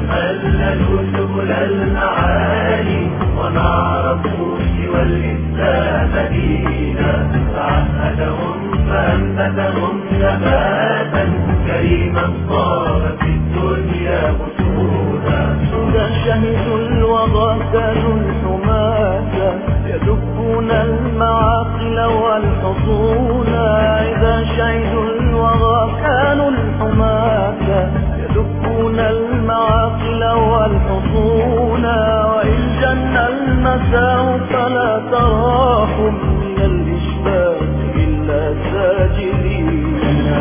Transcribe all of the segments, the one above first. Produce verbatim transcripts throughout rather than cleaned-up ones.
هللوا سبل المعالي ونعرفوا سوى الإسلام دينا، فعهدهم فأنبتهم نباتا كريما صار في الدنيا مسودا. إذا شهدوا الوغى كانوا الحماة يدبون المعاقل والحصون، إذا شهدوا الوغى كانوا الحماة يدبون المعاقل والحصون، وإن جن المساء فلا تراهم من الإشباه إلا ساجدين.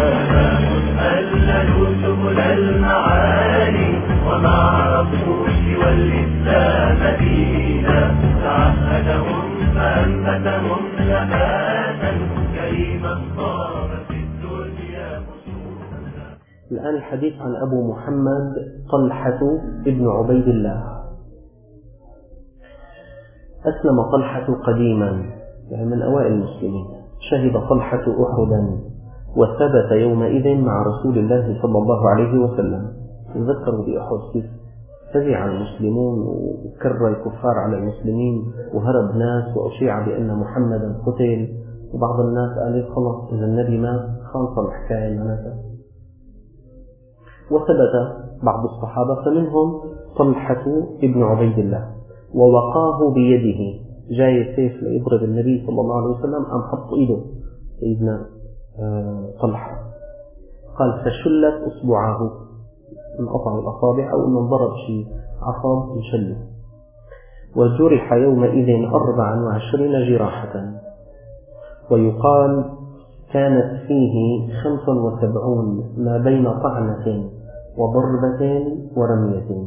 هللوا سبل المعالي ونعرفوا سوى الإسلام دينا، تعهدهم فأنبتهم نباتا كريما صار في الدنيا مسودا. الآن الحديث عن أبو محمد طلحة ابن عبيد الله. أسلم طلحة قديما، يعني من أوائل المسلمين. شهد طلحة أحدا وثبت يومئذ مع رسول الله صلى الله عليه وسلم. تذكروا بأحد كيف فزع المسلمون وكر الكفار على المسلمين وهرب ناس وأشيع بأن محمدا قتل، وبعض الناس قال خلاص إذا النبي مات خلص الحكاية معناتها. وثبت بعض الصحابة فمنهم طلحة ابن عبيد الله، ووقاه بيده، جاي سيف ليضرب النبي صلى الله عليه وسلم أم حط إيده سيدنا طلحة، قال فشلت أصبعاه، انقطع الأصابع أو أنه ضرب شيء عصاب انشله، وجرح يومئذ أربعا وعشرين جراحة، ويقال كانت فيه خمس وسبعون ما بين طعنة وضربة ورمية،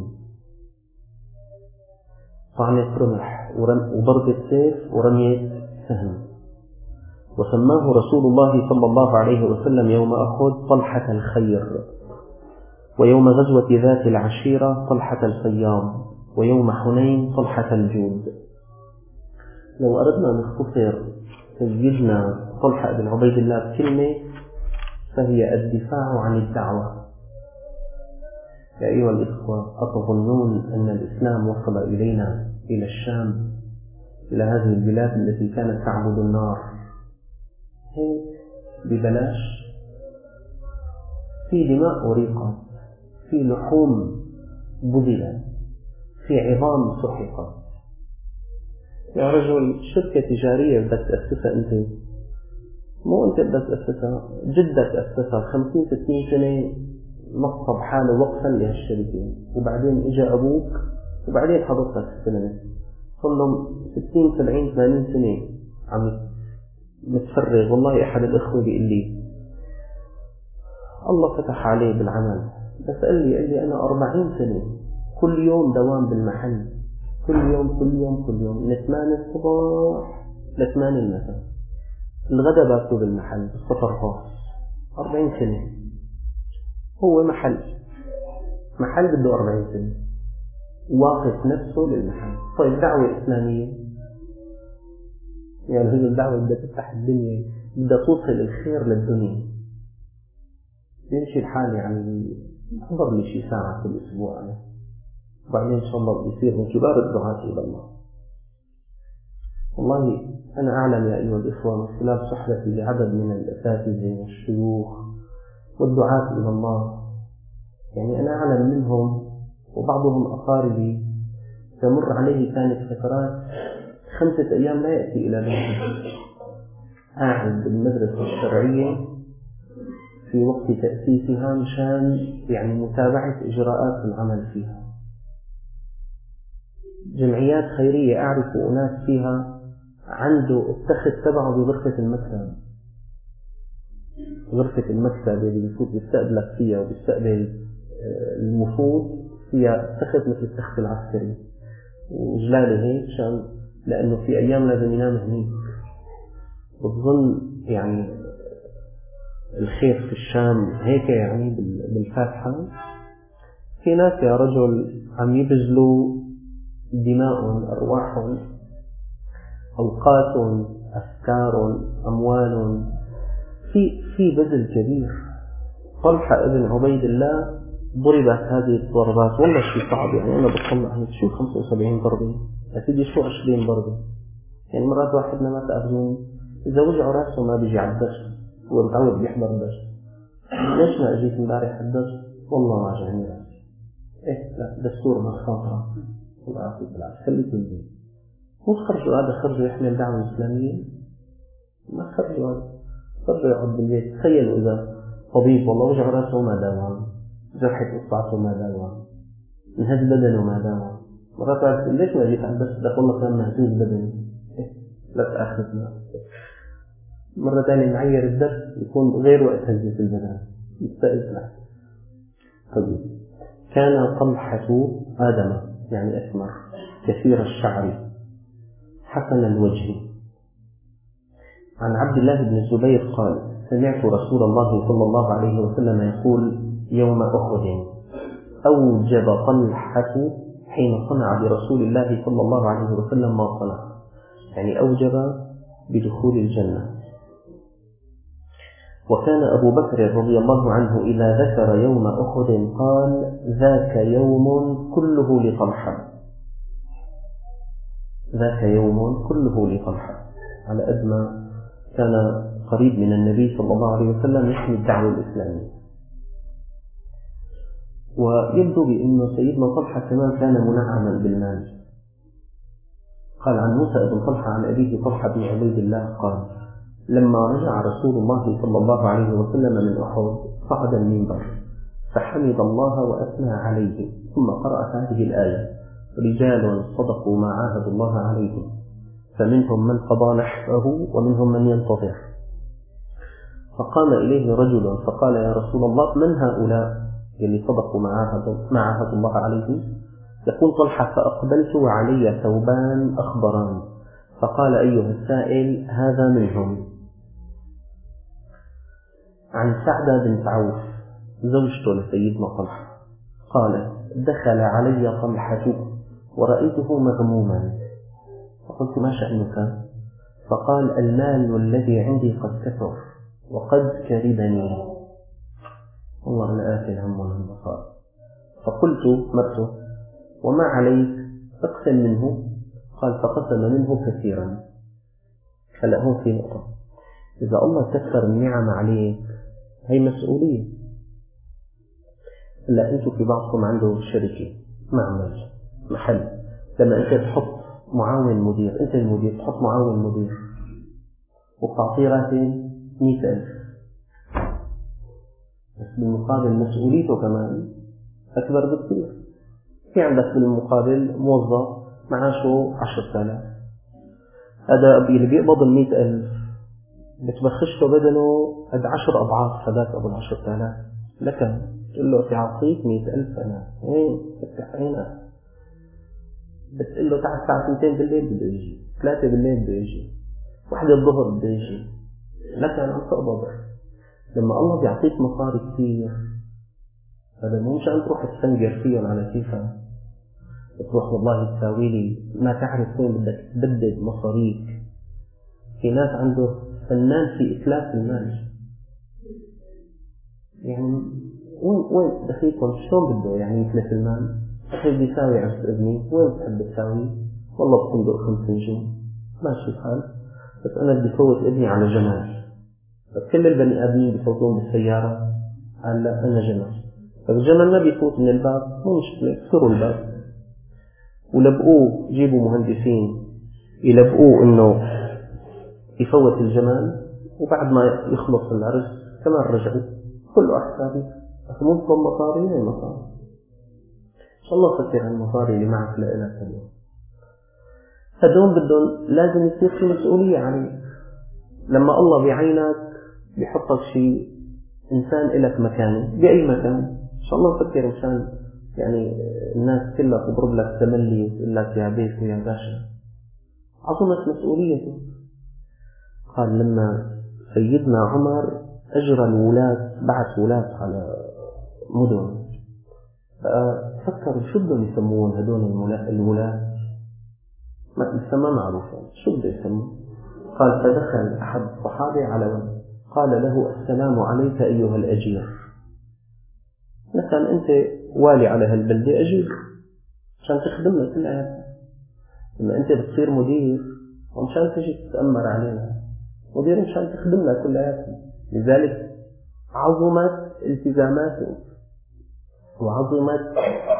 طعنة رمح وضربة سيف ورمية سهم. وسماه رسول الله صلى الله عليه وسلم يوم أحد طلحة الخير، ويوم غزوة ذات العشيرة طلحة الفياض، ويوم حنين طلحة الجود. لو أردنا نختصر سيدنا طلحة بن عبيد الله بكلمة فهي الدفاع عن الدعوة. يا أيها الإخوة، أتظنون أن الإسلام وصل إلينا إلى الشام، إلى هذه البلاد التي كانت تعبد النار هيك ببلاش؟ في دماء أريقت، في لحوم بذلت، في عظام سحقت. يا رجل شركة تجارية بدك تأسسها أنت، مو أنت بدك تأسسها، جدك أسسها خمسين ستين سنة نصب حاله وقفا لهالشركة، وبعدين إجا أبوك وبعدين حضرتك السنة صلهم ستين سبعين ثمانين سنة عم متفرغ. والله أحد الإخوة بيقول لي الله فتح عليه بالعمل، بس قال لي قال لي أنا أربعين سنة كل يوم دوام بالمحل، كل يوم كل يوم كل يوم من ثمانية الصباح لثمانية المساء، الغداء باكله بالمحل بالسفر خاص. أربعين سنة هو محل محل بده أربعين سنة واقف نفسه للمحل. طيب دعوة إسلامية، يعني هي الدعوة بدها تفتح الدنيا، بدها توصل الخير للدنيا، يمشي الحال يعني أحضر لي شي ساعة في الأسبوع أنا، وبعدين إن شاء الله بيصير من كبار الدعاة إلى الله. والله أنا أعلم يا أيها الإخوة من خلال صحبتي لعدد من الأساتذة والشيوخ والدعاة إلى الله، يعني أنا أعلم منهم وبعضهم أقاربي تمر عليه كانت فترات خمسة أيام لا يأتي إلى بيته، قاعد بالمدرسة الشرعية في وقت تأسيسها مشان يعني متابعة إجراءات العمل فيها. جمعيات خيرية أعرف أناس فيها عنده التخت تبعه بغرفة المكتب، غرفة المكتب اللي بيفوت بيستقبلك فيها وبيستقبل المفوض فيها تخت مثل التخت العسكري وجلاله هيك، عشان لأنه في أيام لازم ينام هنيك. بظن يعني الخير في الشام هيك يعني بالفاتحة. في ناس يا رجل عم يبذلوا دماء أرواحهم أوقات أفكار أموال في في بذل كبير. طلحة ابن عبيد الله ضربت هذه الضربات، والله شيء صعب. يعني أنا بطلع هيك شو خمسة وسبعين ضربة يا سيدي، شو عشرين ضربة. يعني مرات واحدنا ما تأخذوني إذا وجعه راسه ما بيجي على الدرس، هو متعود بيحضر الدرس. ليش ما أجيت امبارح الدرس؟ والله ما جاني راسي. إيه لا، دستور ما خاطرة. الله يعطيك العافية، خليك بالبيت. مو خرجوا هذا، خرجوا يحمل دعوة إسلامية، ما خرجوا هذا، خرجوا يقعد بالبيت. تخيلوا إذا طبيب والله وجع راسه وما داوم، جرحت إصبعته وما داوم، انهز بدنه وما داوم. مرات عارف ليش ما جيت على الدرس؟ ده والله كان مهزوز بدني. إيه لا تأخذنا. مرة ثانية نعير الدرس يكون غير وقت هزة البدن، يستأذن. طيب، كان طلحة آدم يعني أسمر، كثير الشعر، حسن الوجه. عن عبد الله بن الزبير قال: سمعت رسول الله صلى الله عليه وسلم يقول يوم أحد: أوجب طلحة حين صنع برسول الله صلى الله عليه وسلم ما صنع، يعني أوجب بدخول الجنة. وكان أبو بكر رضي الله عنه إذا ذكر يوم أحد قال: ذاك يوم كله لطلحة، ذاك يوم كله لطلحة. على قد ما كان قريب من النبي صلى الله عليه وسلم يحمي الدعوة الإسلامية. ويبدو بأن سيدنا طلحة كمان كان منعما بالمال. قال عن موسى بن طلحة عن أبيه طلحة بن عبيد الله قال: لما رجع رسول الله صلى الله عليه وسلم من أحد صعد المنبر فحمد الله وأثنى عليه، ثم قرأ هذه الآية: رجال صدقوا ما عاهدوا الله عليه فمنهم من قضى نحبه ومنهم من ينتظر. فقام إليه رجل فقال: يا رسول الله، من هؤلاء اللي صدقوا ما عاهدوا الله عليه؟ يقول طلحة: فأقبلت وعلي ثوبان أخضران. فقال: أيها السائل، هذا منهم. عن سعدة بنت عوف زوجته لسيدنا طلحة قال: دخل علي طلحة ورأيته مغموما، فقلت: ما شأنك؟ فقال: المال الذي عندي قد كثر وقد كربني، والله أنا آكل هم والبصار. فقلت: مرته، وما عليك؟ اقسم منه. قال: فقسم منه كثيرا. هلا هون في نقطة: إذا الله كثر النعم عليك هي مسؤولية. هلا أنتوا في بعضكم عنده شركة، معمل، محل، لما أنت تحط معاون مدير، أنت المدير تحط معاون مدير وتعطيه راتب مئة ألف، بس بالمقابل مسؤوليته كمان أكبر بكثير. في عندك بالمقابل موظف معاشه عشرة آلاف، هذا اللي بيقبض المئة ألف بتبخش له بدنه قد عشر أضعاف هذاك أبو العشرة آلاف. لكن تقول له تعطيك مئة ألف أنا وين تفتح عينك، بتقول له تعال الساعة اثنتين بالليل بده يجي، ثلاثة بالليل بده يجي، واحدة الظهر بده يجي، لكن عم تقبض. لما الله بيعطيك مصاري كثير هذا مو مشان تروح تسنجر فيهم على كيفك، تروح والله تساوي لي ما تعرف وين بدك تبدد مصاريك. في ناس عنده فنان في إتلاف المال، يعني وين وين دخيلكم شلون بده يعني يتلف المال؟ أخي بيساوي عرس ابني، وين بتحب تساوي؟ والله بصندوق خمس نجوم، ماشي الحال، بس أنا بدي فوت ابني على جمال. فكل البني آدمين بيفوتون بالسيارة، قال لا أنا جمال. فالجمل ما بيفوت من الباب، مو مشكلة، كسروا الباب ولبقوه، جيبوا مهندسين يلبقوه إنه يفوت الجمال، وبعد ما يخلص العرس كمان رجعوا كله أحسابي. مو بطل مصاري هي مصاري. إن شاء الله فكر عن المصاري اللي معك لإلك اليوم. هدول بدهم لازم يصير في مسؤولية عليك. لما الله بعينك بيحطك شيء إنسان إلك مكانه بأي مكان، إن شاء الله فكر مشان يعني الناس كلها تضرب لك تملي وتقول لك يا بيت ويا باشا. عظمت مسؤوليته. قال لما سيدنا عمر أجرى الولاة، بعث ولاة على مدن، ففكروا شو بدهم يسمون هدول الولاة، ما لسه ما معروف شو بده يسمون. قال فدخل أحد الصحابة على ولد قال له: السلام عليك أيها الأجير. مثلا أنت والي على هالبلدة أجيب عشان تخدمنا كل حياتنا. لما أنت بتصير مدير ومشان تجي تتأمر علينا، مدير مشان تخدمنا كل حياتنا. لذلك عظمت التزاماته وعظمت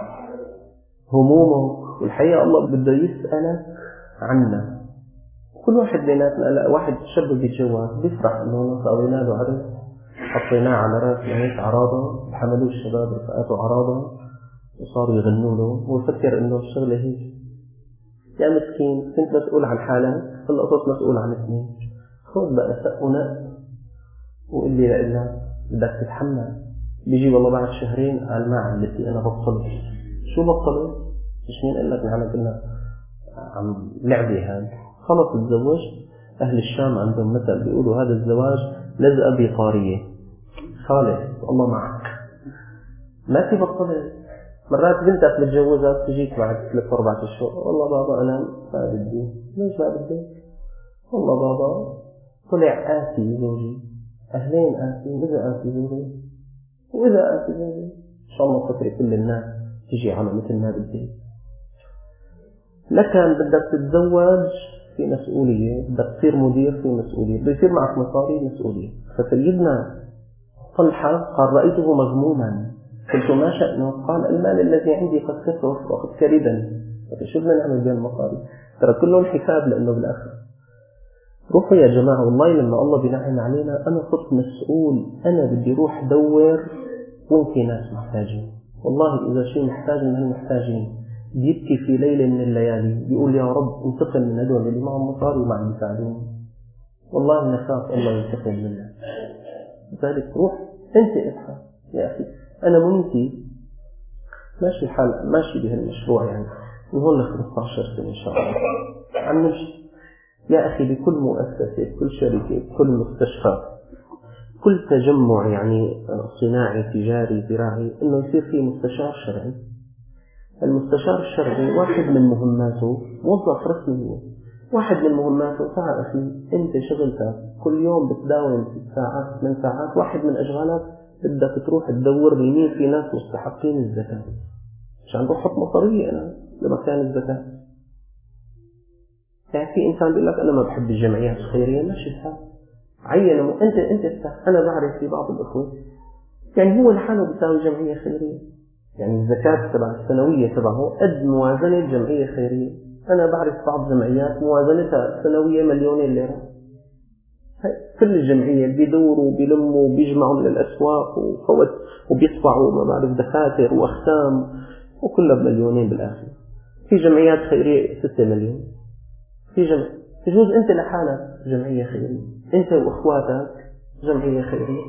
همومه، والحقيقة الله بده يسألك عنا. كل واحد بيناتنا، لا واحد شاب بيتجوز بيفرح انه سوينا له عرس، حطيناه على راسنا هيك عراضه، حملوه الشباب رفقاته عراضه وصاروا يغنوا له، ويفكر انه الشغله هيك. يا مسكين كنت مسؤول عن حالك، هلا صرت مسؤول عن اثنين. خذ بقى سق ونق وقل لي لإلك بدك تتحمل. بيجي والله بعد شهرين قال ما عملتي انا بطلت. شو بطلت؟ مش مين قال لك نحن كنا عم لعبه هذا؟ خلص تزوجت. أهل الشام عندهم مثل بيقولوا هذا الزواج لزقة بطارية، خالص الله معك ما في بطلت. مرات بنتك بتجوزك تجيك بعد ثلاث أربعة أشهر، والله بابا أنا ما بدي. ليش ما بدي؟ والله بابا طلع آسي زوجي. أهلين آسي، وإذا آسي زوجي وإذا آسي زوجي إن شاء الله فكري كل الناس تجي على مثل ما بدي. لكن بدك تتزوج في مسؤولية، بدك تصير مدير في مسؤولية، بيصير معك مصاري مسؤولية. فسيدنا طلحة قال رأيته مغموما قلت ما شأنه؟ قال المال الذي عندي قد كثر وقد كردني. شو بدنا نعمل بين المصاري؟ ترى كلهم حساب لأنه بالآخر. روحوا يا جماعة، والله لما الله بينعم علينا أنا صرت مسؤول، أنا بدي روح دور وين في ناس محتاجين. والله إذا شيء محتاج من هالمحتاجين بيبكي في ليلة من الليالي بيقول يا رب انتقم من هدول اللي معهم مصاري وما عم يساعدوني. والله نخاف الله ينتقم منا. لذلك روح انت ابحث يا أخي. أنا ممكن ماشي الحال ماشي بهالمشروع يعني من هون ل خمسة عشر سنة إن شاء الله عم نمشي يا أخي. بكل مؤسسة، بكل شركة، بكل مستشفى، كل تجمع يعني صناعي تجاري زراعي إنه يصير فيه مستشار شرعي. المستشار الشرعي واحد من مهماته موظف رسمي، واحد من مهماته تعال أخي أنت شغلتك كل يوم بتداوم ست ساعات ثمان ساعات، واحد من أشغالك بدك تروح تدور لمين في ناس مستحقين الزكاة عشان روح حط مصارية أنا لمكان الزكاة. يعني في إنسان بيقول لك أنا ما بحب الجمعيات الخيرية، ماشي الحال عينه أنت أنت افتح. أنا بعرف في بعض الأخوة يعني هو لحاله بيساوي جمعية خيرية، يعني الزكاة تبع السنوية تبعه قد موازنة جمعية خيرية. أنا بعرف بعض جمعيات موازنتها السنوية مليونين ليرة. كل الجمعية بيدوروا بيلموا بيجمعوا من الأسواق وفوت وبيطبعوا ما بعرف دفاتر وأختام وكلها بمليونين بالآخر. في جمعيات خيرية ستة مليون. في جمع تجوز أنت لحالك جمعية خيرية، أنت وأخواتك جمعية خيرية.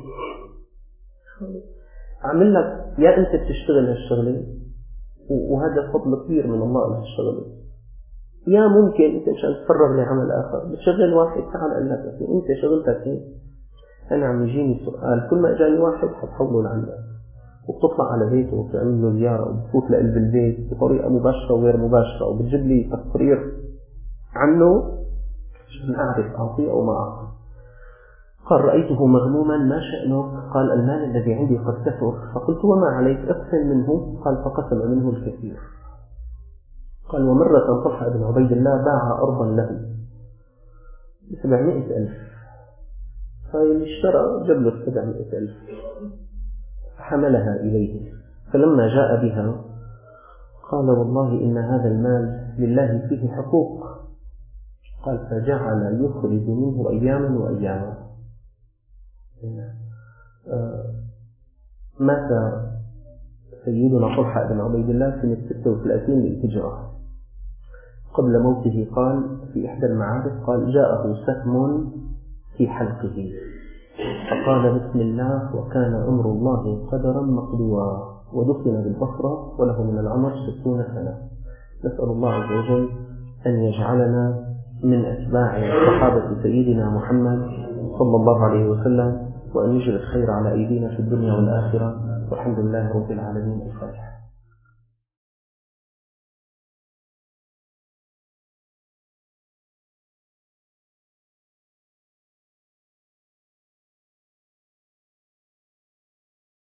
عمل لك يا أنت بتشتغل هالشغلة وهذا فضل كبير من الله على هالشغلة، يا ممكن أنت مشان تفرغ لعمل آخر بتشغل واحد. تعال قال لك أنت شغلتك هيك. أنا عم يجيني سؤال كل ما أجاني واحد حتحوله لعندك وبتطلع على بيته وبتعمل له زيارة وبتفوت لقلب البيت بطريقة مباشرة وغير مباشرة وبتجيب لي تقرير عنه عشان أعرف أعطيه أو ما أعطيه. قال رأيته مغموما ما شأنه؟ قال المال الذي عندي قد كثر. فقلت وما عليك اقسم منه؟ قال فقسم منه الكثير. قال ومرة طلحة بن عبيد الله باع أرضا له بسبعمائة ألف، فاللي اشترى جاب له سبعمائة ألف فحملها إليه. فلما جاء بها قال والله إن هذا المال لله فيه حقوق. قال فجعل يخرج منه أياما وأياما. مات سيدنا طلحة بن عبيد الله سنة ستة وثلاثين للهجرة. قبل موته قال في إحدى المعارف قال جاءه سهم في حلقه فقال بسم الله وكان أمر الله قدرا مقدورا، ودفن بالبصرة وله من العمر ستون سنة. نسأل الله عز وجل أن يجعلنا من أتباع صحابة سيدنا محمد صلى الله عليه وسلم، وأن يجري الخير على أيدينا في الدنيا والآخرة، والحمد لله رب العالمين. الفاتحة.